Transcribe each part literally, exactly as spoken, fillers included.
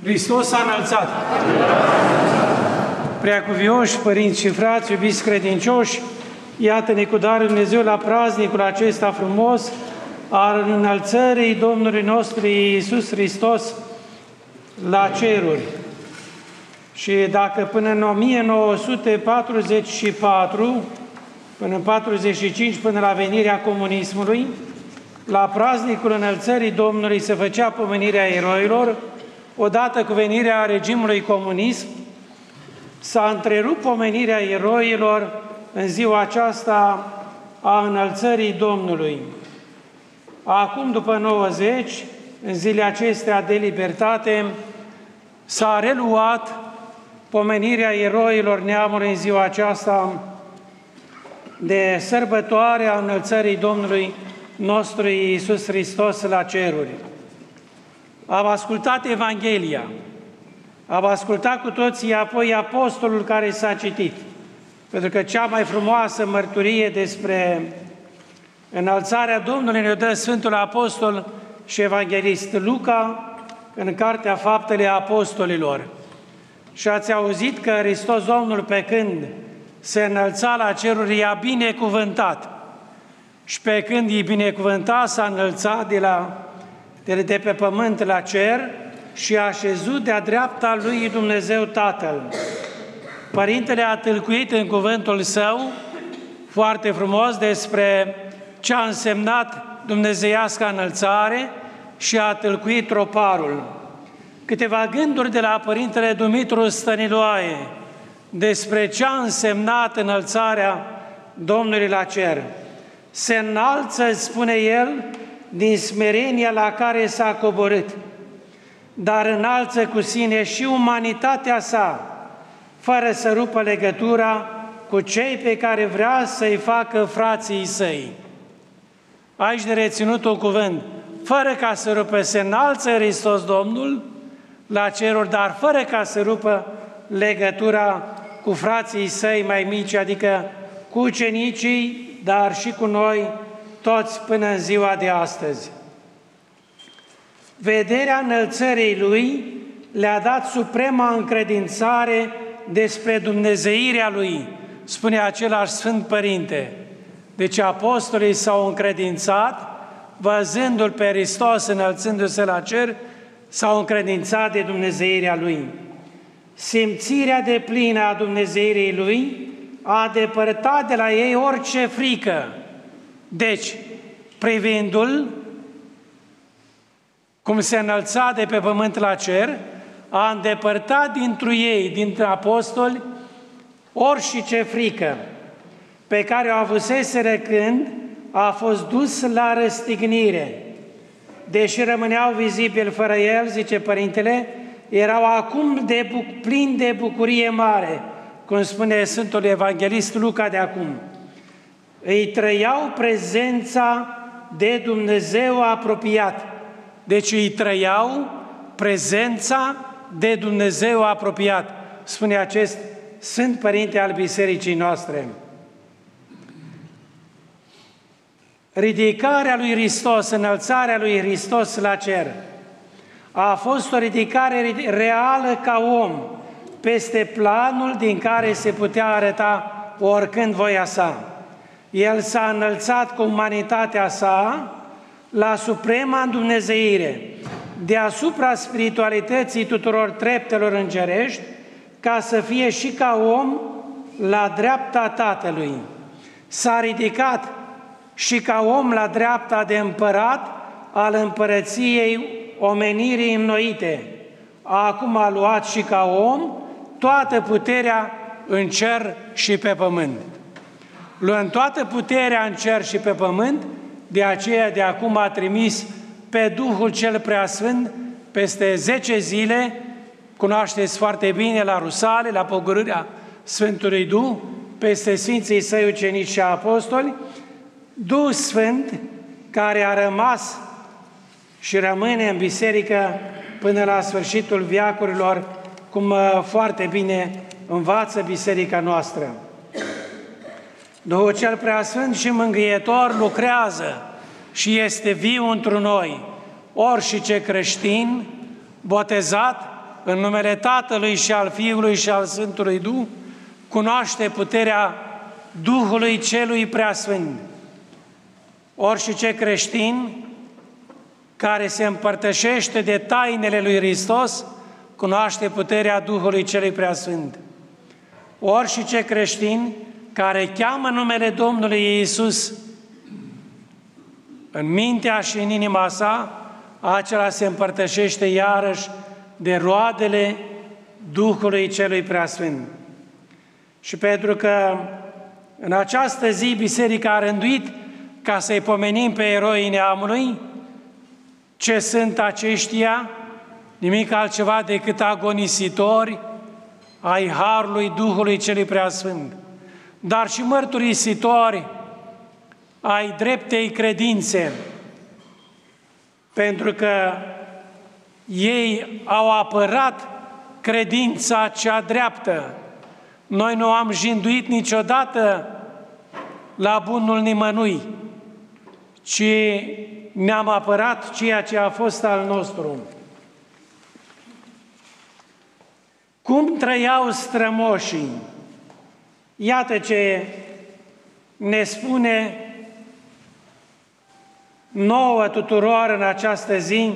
Hristos a înălțat! Preacuvioși, părinți și frați, iubiți credincioși, iată-ne cu darul Dumnezeu la praznicul acesta frumos al înălțării Domnului nostru Iisus Hristos la ceruri. Și dacă până în o mie nouă sute patruzeci și patru, până în patruzeci și cinci, până la venirea comunismului, la praznicul înălțării Domnului se făcea pomenirea eroilor, odată cu venirea regimului comunism, s-a întrerupt pomenirea eroilor în ziua aceasta a înălțării Domnului. Acum, după nouăzeci, în zilele acestea de libertate, s-a reluat pomenirea eroilor neamului în ziua aceasta de sărbătoare a înălțării Domnului nostru Iisus Hristos la ceruri. Am ascultat Evanghelia, am ascultat cu toții apoi apostolul care s-a citit, pentru că cea mai frumoasă mărturie despre înălțarea Domnului ne dă Sfântul Apostol și Evanghelist Luca în Cartea Faptele Apostolilor. Și ați auzit că Hristos Domnul, pe când se înălța la ceruri, i-a binecuvântat. Și pe când i-a binecuvântat, s-a înălțat de, la, de, de pe pământ la cer și a așezut de-a dreapta lui Dumnezeu Tatăl. Părintele a tâlcuit în cuvântul său foarte frumos despre ce a însemnat dumnezeiasca înălțare și a tâlcuit troparul. Câteva gânduri de la Părintele Dumitru Stăniloae despre ce a însemnat înălțarea Domnului la cer. Se înalță, spune el, din smerenia la care s-a coborât, dar înalță cu sine și umanitatea sa, fără să rupă legătura cu cei pe care vrea să-i facă frații săi. Aici de reținut un cuvânt, fără ca să rupă, se înalță Hristos Domnul la ceruri, dar fără ca să rupă legătura cu frații săi mai mici, adică cu ucenicii, dar și cu noi toți până în ziua de astăzi. Vederea înălțării Lui le-a dat suprema încredințare despre dumnezeirea Lui, spune același Sfânt Părinte. Deci apostolii s-au încredințat, văzându-L pe Hristos înălțându-se la cer, s-au încredințat de dumnezeirea Lui. Simțirea deplină a dumnezeirii Lui a depărtat de la ei orice frică. Deci, privindu-L, cum se înălța de pe pământ la cer, a îndepărtat dintr ei, dintre apostoli, orice frică pe care o avuseseră când a fost dus la răstignire. Deși rămâneau vizibil fără El, zice Părintele, erau acum de buc- plini de bucurie mare, cum spune Sfântul Evanghelist Luca de acum. Îi trăiau prezența de Dumnezeu apropiat. Deci îi trăiau prezența de Dumnezeu apropiat, spune acest Sfânt Părinte al Bisericii noastre. Ridicarea lui Hristos, înălțarea lui Hristos la cer, a fost o ridicare reală ca om, peste planul din care se putea arăta oricând voia sa. El s-a înălțat cu umanitatea sa la suprema îndumnezeire, deasupra spiritualității tuturor treptelor îngerești, ca să fie și ca om la dreapta Tatălui. S-a ridicat și ca om la dreapta de împărat al împărăției omenirii înnoite. Acum a luat și ca om toată puterea în cer și pe pământ. Luând toată puterea în cer și pe pământ, de aceea de acum a trimis pe Duhul cel Preasfânt peste zece zile, cunoașteți foarte bine, la Rusale, la pogorârea Sfântului Duh, peste Sfinții Săi ucenici și apostoli, Duh Sfânt care a rămas și rămâne în biserică până la sfârșitul veacurilor, cum foarte bine învață biserica noastră. Duhul cel Preasfânt și Mângâietor lucrează și este viu întru noi, orice creștin, botezat în numele Tatălui și al Fiului și al Sfântului Duh, cunoaște puterea Duhului Celui Preasfânt. Orice creștin care se împărtășește de tainele lui Hristos, cunoaște puterea Duhului Celui Preasfânt. Orice creștin care cheamă numele Domnului Iisus în mintea și în inima sa, acela se împărtășește iarăși de roadele Duhului Celui Preasfânt. Și pentru că în această zi Biserica a rânduit ca să-i pomenim pe eroii neamului, ce sunt aceștia? Nimic altceva decât agonisitori ai Harului Duhului Celui Preasfânt, dar și mărturisitori ai dreptei credințe, pentru că ei au apărat credința cea dreaptă. Noi nu am jinduit niciodată la bunul nimănui, ci ne-am apărat ceea ce a fost al nostru. Cum trăiau strămoșii? Iată ce ne spune nouă tuturor în această zi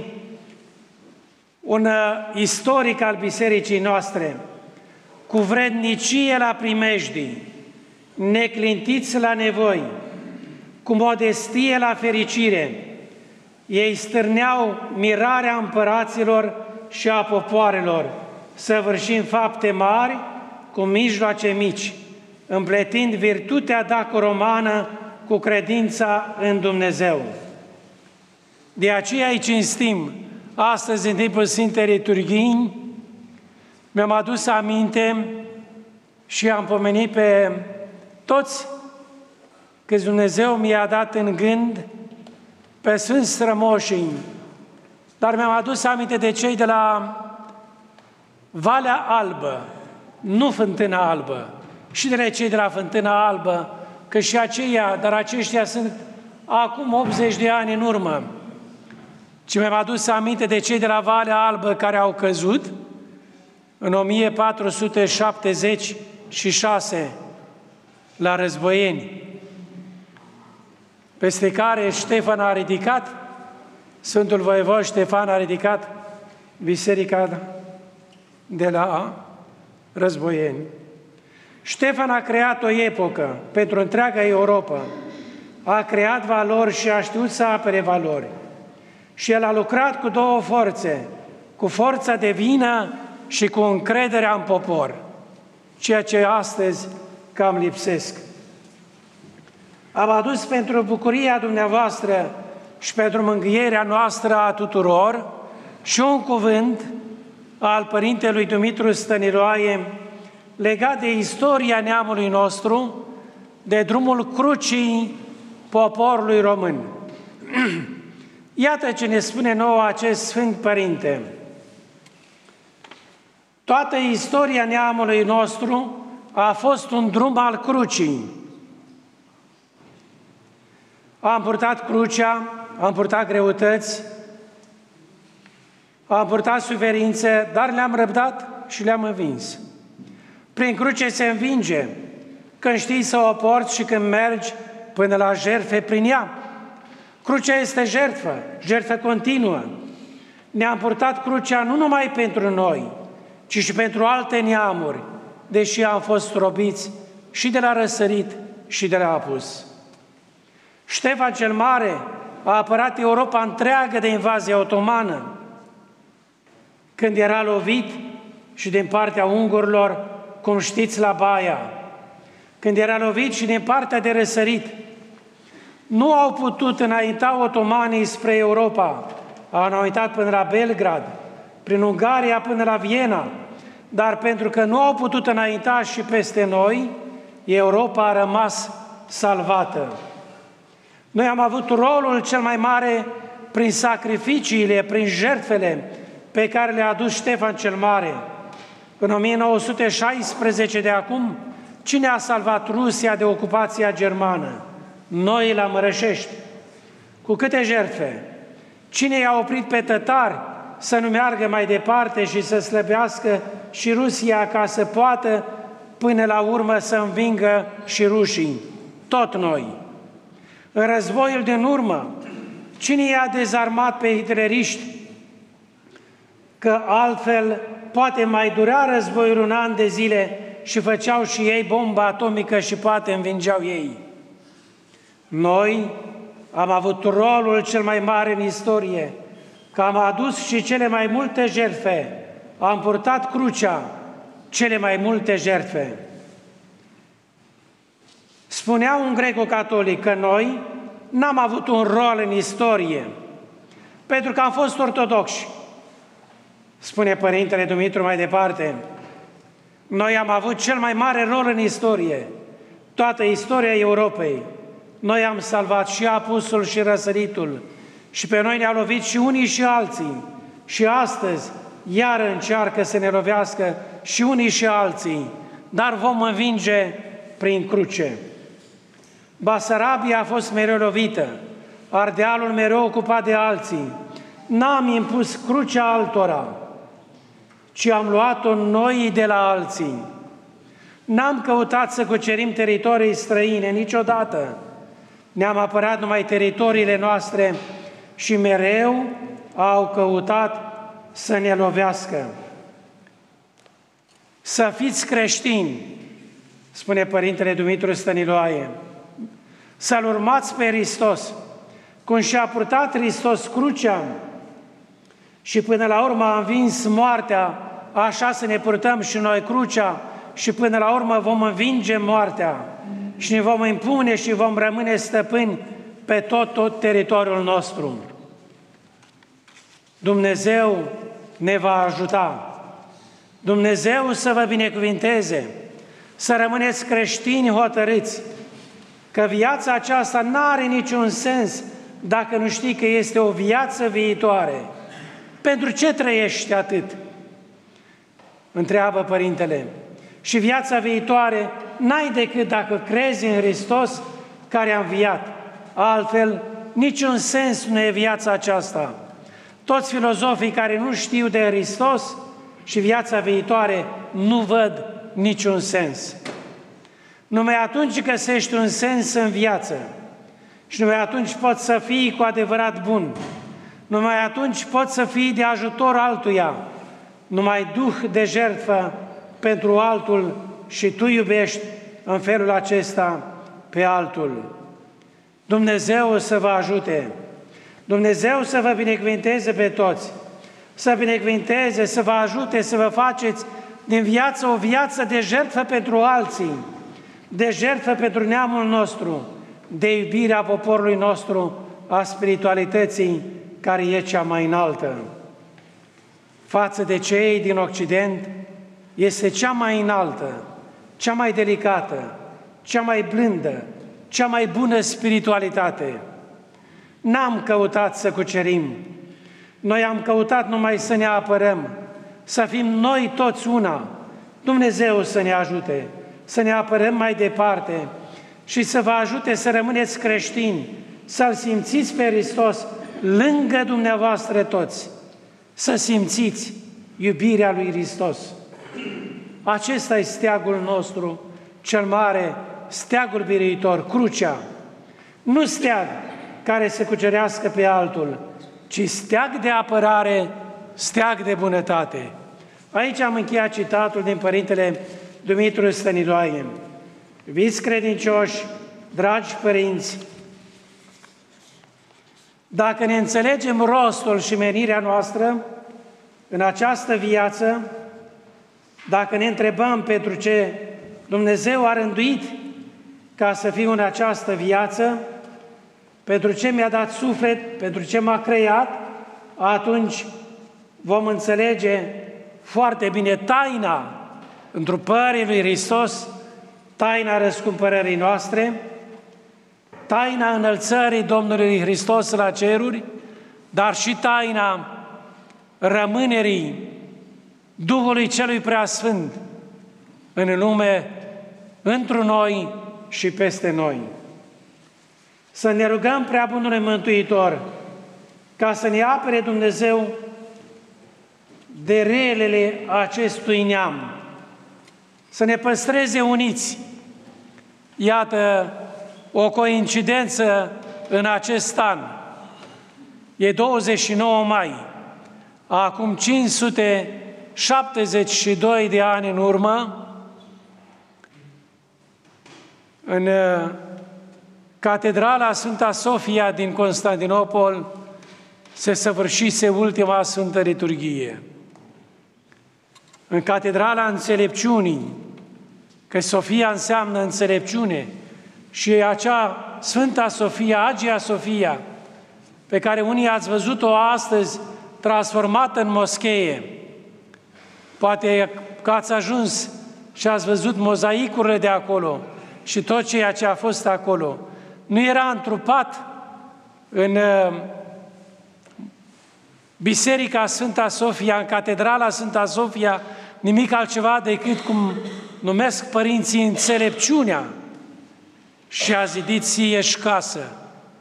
un istoric al bisericii noastre: cu vrednicie la primejdii, neclintiți la nevoi, cu modestie la fericire, ei stârneau mirarea împăraților și a popoarelor, săvârșind fapte mari cu mijloace mici, împletind virtutea daco-romană cu credința în Dumnezeu. De aceea îi cinstim astăzi în timpul Sfintei Liturghii. Mi-am adus aminte și am pomenit pe toți câți Dumnezeu mi-a dat în gând, pe Sfânți Strămoșii, dar mi-am adus aminte de cei de la Valea Albă, nu Fântâna Albă, și de cei de la Fântâna Albă, că și aceia, dar aceștia sunt acum optzeci de ani în urmă. Și mi-am adus aminte de cei de la Valea Albă care au căzut în o mie patru sute șaptezeci și șase la Războieni, peste care Ștefan a ridicat, Sfântul Voievod Ștefan a ridicat biserica de la Războieni. Ștefan a creat o epocă pentru întreaga Europa, a creat valori și a știut să apere valori. Și el a lucrat cu două forțe, cu forța de vină și cu încrederea în popor, ceea ce astăzi cam lipsesc. Am adus pentru bucuria dumneavoastră și pentru mângâierea noastră a tuturor și un cuvânt al Părintelui Dumitru Stăniloae legat de istoria neamului nostru, de drumul crucii poporului român. Iată ce ne spune nouă acest Sfânt Părinte. Toată istoria neamului nostru a fost un drum al crucii. Am purtat crucea, am purtat greutăți, am purtat suferințe, dar le-am răbdat și le-am învins. Prin cruce se învinge, când știi să o porți și când mergi până la jertfe prin ea. Crucea este jertfă, jertfă continuă. Ne-am purtat crucea nu numai pentru noi, ci și pentru alte neamuri, deși am fost robiți și de la răsărit și de la apus. Ștefan cel Mare a apărat Europa întreagă de invazia otomană, când era lovit și din partea ungurilor, cum știți, la Baia, când era lovit și din partea de răsărit. Nu au putut înainta otomanii spre Europa, au înaintat până la Belgrad, prin Ungaria până la Viena, dar pentru că nu au putut înainta și peste noi, Europa a rămas salvată. Noi am avut rolul cel mai mare prin sacrificiile, prin jertfele pe care le-a adus Ștefan cel Mare. În o mie nouă sute șaisprezece de acum, cine a salvat Rusia de ocupația germană? Noi la Mărășești. Cu câte jertfe? Cine i-a oprit pe tătari să nu meargă mai departe și să slăbească și Rusia ca să poată până la urmă să învingă și rușii, tot noi. În războiul din urmă, cine i-a dezarmat pe hitleriști? Că altfel poate mai dura războiul un an de zile și făceau și ei bomba atomică și poate învingeau ei. Noi am avut rolul cel mai mare în istorie, că am adus și cele mai multe jertfe, am purtat crucea, cele mai multe jertfe. Spunea un greco-catolic că noi n-am avut un rol în istorie, pentru că am fost ortodoxi. Spune Părintele Dumitru mai departe, noi am avut cel mai mare rol în istorie, toată istoria Europei. Noi am salvat și apusul și răsăritul și pe noi ne-au lovit și unii și alții. Și astăzi iar încearcă să ne lovească și unii și alții, dar vom învinge prin cruce. Basarabia a fost mereu lovită, Ardealul mereu ocupat de alții. N-am impus crucea altora, ci am luat-o noi de la alții. N-am căutat să cucerim teritorii străine niciodată. Ne-am apărat numai teritoriile noastre și mereu au căutat să ne lovească. Să fiți creștini, spune Părintele Dumitru Stăniloae, să-L urmați pe Hristos, cum și-a purtat Hristos crucea și până la urmă a învins moartea, așa să ne purtăm și noi crucea și până la urmă vom învinge moartea și ne vom impune și vom rămâne stăpâni pe tot, tot teritoriul nostru. Dumnezeu ne va ajuta. Dumnezeu să vă binecuvinteze, să rămâneți creștini hotărâți, că viața aceasta nu are niciun sens dacă nu știi că este o viață viitoare. Pentru ce trăiești atât? Întreabă Părintele. Și viața viitoare n-ai decât dacă crezi în Hristos care a înviat. Altfel, niciun sens nu e viața aceasta. Toți filozofii care nu știu de Hristos și viața viitoare nu văd niciun sens. Numai atunci găsești un sens în viață și numai atunci poți să fii cu adevărat bun. Numai atunci poți să fii de ajutor altuia. Numai duh de jertfă pentru altul și tu iubești în felul acesta pe altul. Dumnezeu să vă ajute, Dumnezeu să vă binecuvinteze pe toți, să binecuvinteze, să vă ajute să vă faceți din viață o viață de jertfă pentru alții, de jertfă pentru neamul nostru, de iubirea poporului nostru, a spiritualității care e cea mai înaltă. Față de cei din Occident, este cea mai înaltă, cea mai delicată, cea mai blândă, cea mai bună spiritualitate. N-am căutat să cucerim, noi am căutat numai să ne apărăm, să fim noi toți una. Dumnezeu să ne ajute, să ne apărăm mai departe și să vă ajute să rămâneți creștini, să-L simțiți pe Hristos lângă dumneavoastră toți, să simțiți iubirea lui Hristos. Acesta este steagul nostru, cel mare, steagul biruitor, crucea. Nu steag care să cucerească pe altul, ci steag de apărare, steag de bunătate. Aici am încheiat citatul din Părintele Dumitru Stăniloae. Iubiți credincioși, dragi părinți, dacă ne înțelegem rostul și menirea noastră în această viață, dacă ne întrebăm pentru ce Dumnezeu a rânduit ca să fiu în această viață, pentru ce mi-a dat suflet, pentru ce m-a creat, atunci vom înțelege foarte bine taina întrupării lui Hristos, taina răscumpărării noastre, taina înălțării Domnului Hristos la ceruri, dar și taina rămânerii Duhului Celui Preasfânt în lume, întru noi și peste noi. Să ne rugăm Preabunului Mântuitor ca să ne apere Dumnezeu de relele acestui neam, să ne păstreze uniți. Iată o coincidență în acest an. E douăzeci și nouă mai, acum cinci sute șaptezeci și doi de ani în urmă, în Catedrala Sfânta Sofia din Constantinopol se săvârșise ultima Sfântă Liturghie. În Catedrala Înțelepciunii, că Sofia înseamnă înțelepciune, și acea Sfânta Sofia, Agia Sofia, pe care unii ați văzut-o astăzi transformată în moschee. Poate că ați ajuns și ați văzut mozaicurile de acolo și tot ceea ce a fost acolo. Nu era întrupat în Biserica Sfânta Sofia, în Catedrala Sfânta Sofia, nimic altceva decât cum numesc părinții înțelepciunea, și a zidit Sieși casă.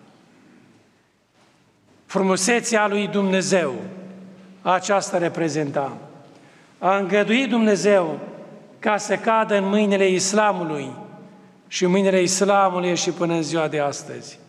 Frumusețea lui Dumnezeu, aceasta reprezenta. A îngăduit Dumnezeu ca să cadă în mâinile Islamului și mâinile Islamului și până în ziua de astăzi.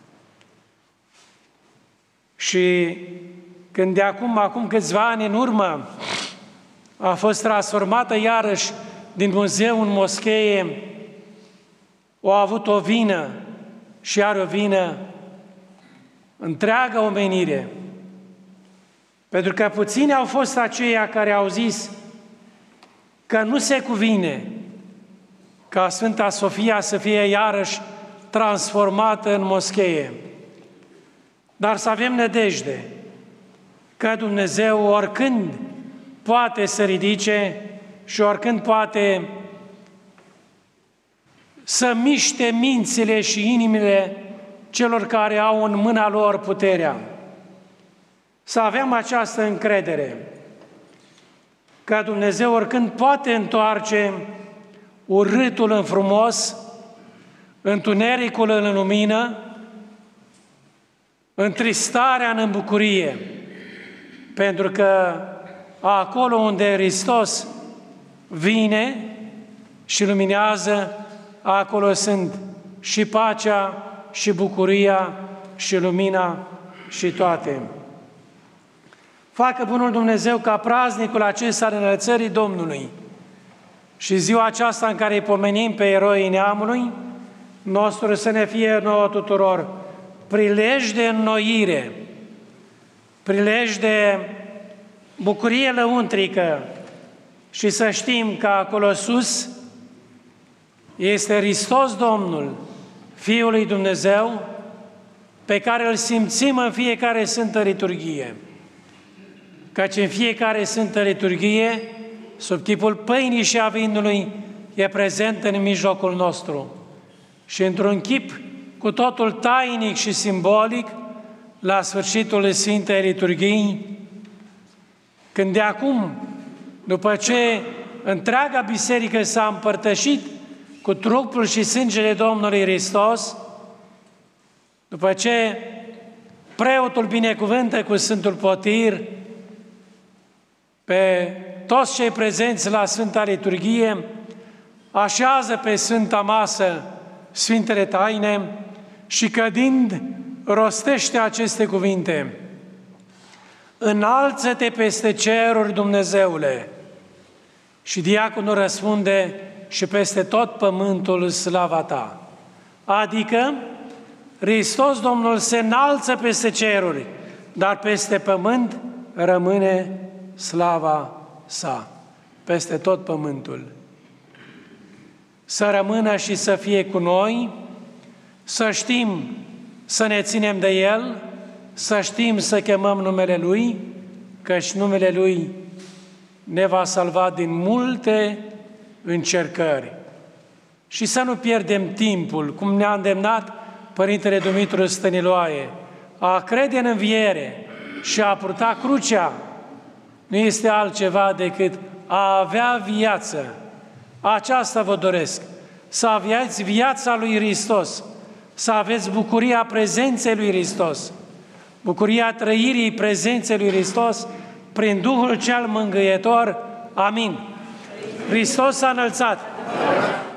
Și când de acum, acum câțiva ani în urmă, a fost transformată iarăși din muzeu în moschee, o a avut o vină și are o vină întreaga omenire. Pentru că puțini au fost aceia care au zis că nu se cuvine ca Sfânta Sofia să fie iarăși transformată în moschee. Dar să avem nădejde că Dumnezeu oricând poate să ridice și oricând poate să miște mințile și inimile celor care au în mâna lor puterea. Să avem această încredere că Dumnezeu oricând poate întoarce urâtul în frumos, întunericul în lumină, întristarea în bucurie, pentru că acolo unde Hristos vine și luminează, acolo sunt și pacea, și bucuria, și lumina, și toate. Facă bunul Dumnezeu ca praznicul acesta al înălțării Domnului și ziua aceasta în care îi pomenim pe eroii neamului nostru să ne fie nouă tuturor prilej de înnoire, prilej de bucurie lăuntrică și să știm că acolo sus este Hristos Domnul, Fiul lui Dumnezeu, pe care îl simțim în fiecare Sfântă Liturghie. Căci în fiecare Sfântă Liturghie, sub chipul pâinii și a vinului, e prezent în mijlocul nostru. Și într-un chip cu totul tainic și simbolic, la sfârșitul Sfintei Liturghii, când de acum, după ce întreaga biserică s-a împărtășit cu trupul și sângele Domnului Hristos, după ce preotul binecuvântă cu Sfântul Potir pe toți cei prezenți la Sfânta Liturghie, așează pe Sfânta Masă Sfintele Taine și cădind rostește aceste cuvinte: Înalță-te peste ceruri, Dumnezeule! Și diaconul răspunde: și peste tot pământul slava ta. Adică Hristos Domnul se înalță peste ceruri, dar peste pământ rămâne slava sa, peste tot pământul. Să rămână și să fie cu noi, să știm să ne ținem de El, să știm să chemăm numele Lui, căci numele Lui ne va salva din multe încercări. Și să nu pierdem timpul, cum ne-a îndemnat Părintele Dumitru Stăniloae, a crede în înviere și a purta crucea nu este altceva decât a avea viață. Aceasta vă doresc, să aveți viața lui Hristos, să aveți bucuria prezenței lui Hristos, bucuria trăirii prezenței lui Hristos prin Duhul cel mângâietor. Amin. Hristos s-a înălțat!